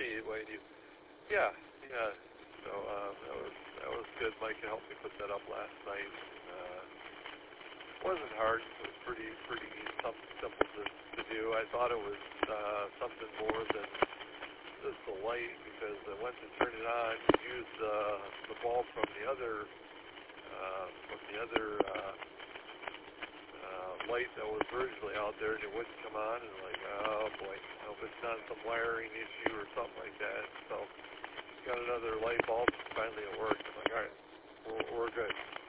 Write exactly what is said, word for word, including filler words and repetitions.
me, Wayne, you, yeah, yeah. So uh, that was that was good. Mike helped me put that up last night. Uh, wasn't hard. It was pretty pretty something simple to, to do. I thought it was uh, something more than just the light, because I went to turn it on, used uh, the bulb from the other uh, from the other uh, uh, light that was originally out there, and it wouldn't come on. And like, oh boy, I hope it's not some wiring issue or something like that. So got another light bulb. Finally, it worked. I'm like, all right, we're, we're good.